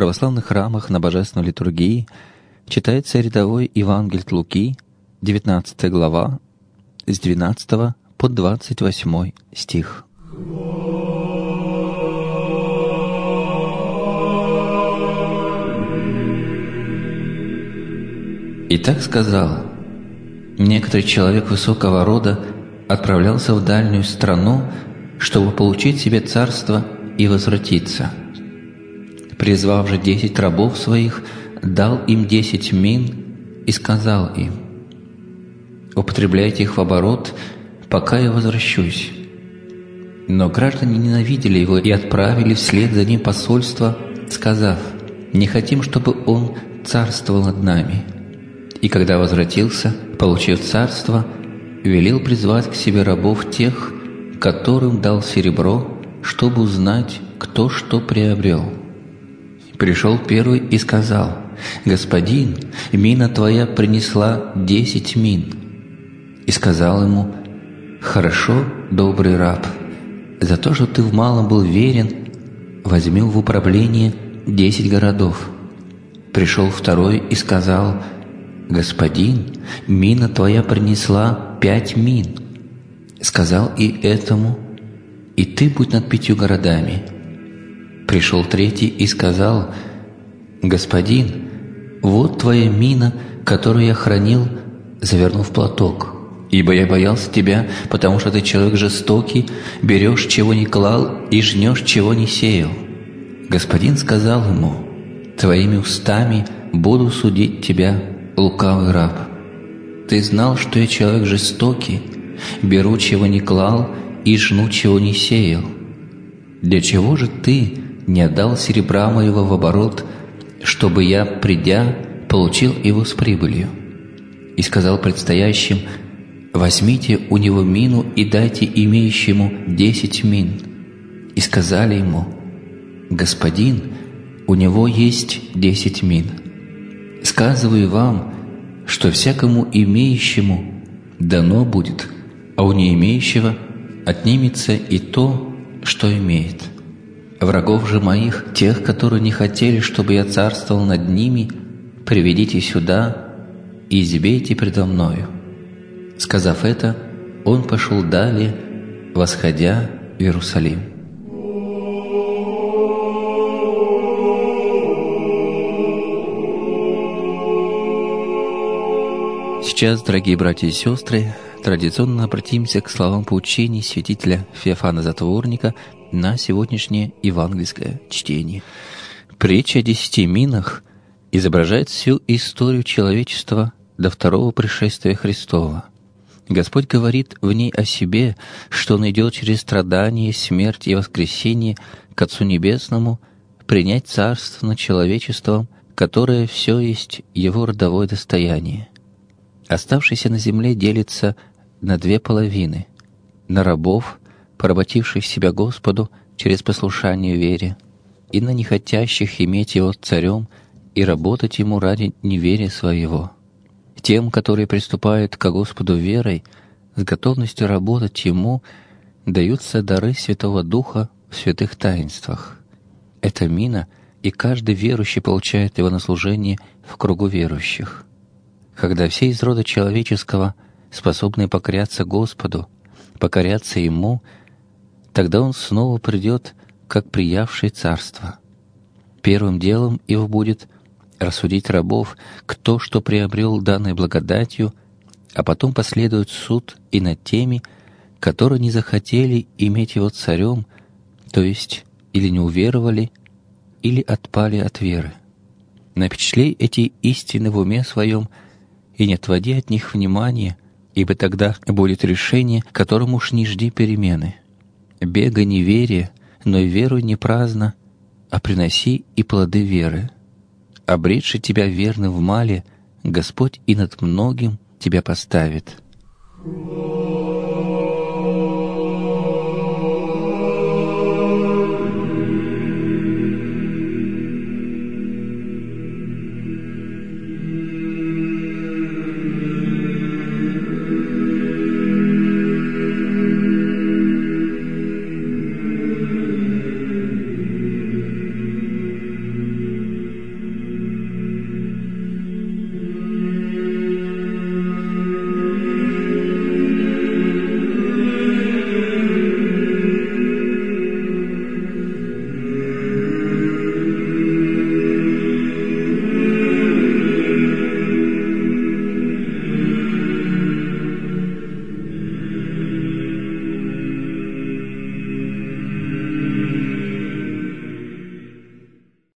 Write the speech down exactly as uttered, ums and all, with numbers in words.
православных храмах на Божественной литургии читается рядовой Евангелие от Луки, девятнадцатая глава, с двенадцатого по двадцать восьмой стих. И так сказал: некоторый человек высокого рода отправлялся в дальнюю страну, чтобы получить себе царство и возвратиться. Призвав же десять рабов своих, дал им десять мин и сказал им: употребляйте их в оборот, пока я возвращусь. Но граждане ненавидели его и отправили вслед за ним посольство, сказав: не хотим, чтобы он царствовал над нами. И когда возвратился, получив царство, велел призвать к себе рабов тех, которым дал серебро, чтобы узнать, кто что приобрел. Пришел первый и сказал: «Господин, мина твоя принесла десять мин». И сказал ему: «Хорошо, добрый раб, за то, что ты в малом был верен, возьми в управление десять городов». Пришел второй и сказал: «Господин, мина твоя принесла пять мин». Сказал и этому: «И ты будь над пятью городами». Пришел третий и сказал: «Господин, вот твоя мина, которую я хранил, завернув в платок. Ибо я боялся тебя, потому что ты человек жестокий, берешь, чего не клал, и жнешь, чего не сеял». Господин сказал ему: «Твоими устами буду судить тебя, лукавый раб. Ты знал, что я человек жестокий, беру, чего не клал, и жну, чего не сеял. Для чего же ты не отдал серебра моего в оборот, чтобы я, придя, получил его с прибылью?» И сказал предстоящим: «Возьмите у него мину и дайте имеющему десять мин». И сказали ему: «Господин, у него есть десять мин. Сказываю вам, что всякому имеющему дано будет, а у не имеющего отнимется и то, что имеет. Врагов же моих, тех, которые не хотели, чтобы я царствовал над ними, приведите сюда и избейте предо мною». Сказав это, он пошел далее, восходя в Иерусалим. Сейчас, дорогие братья и сестры, традиционно обратимся к словам поучений святителя Феофана Затворника на сегодняшнее евангельское чтение. Притча о десяти минах изображает всю историю человечества до второго пришествия Христова. Господь говорит в ней о себе, что Он идет через страдания, смерть и воскресение к Отцу Небесному принять царство над человечеством, которое все есть Его родовое достояние. Оставшийся на земле делится на две половины: на рабов, поработивших себя Господу через послушание вере, и на нехотящих иметь Его царем и работать Ему ради неверия своего. Тем, которые приступают ко Господу верой, с готовностью работать Ему, даются дары Святого Духа в святых таинствах. Это мина, и каждый верующий получает его на служение в кругу верующих. Когда все из рода человеческого способны покоряться Господу, покоряться Ему, тогда Он снова придет, как приявший царство. Первым делом Его будет рассудить рабов, кто что приобрел данной благодатью, а потом последует суд и над теми, которые не захотели иметь Его царем, то есть или не уверовали, или отпали от веры. Напечатлей эти истины в уме своем и не отводи от них внимания, ибо тогда будет решение, которому уж не жди перемены. Бегай не вере, но и веруй не праздно, а приноси и плоды веры. Обретши тебя верным в мале, Господь и над многим тебя поставит.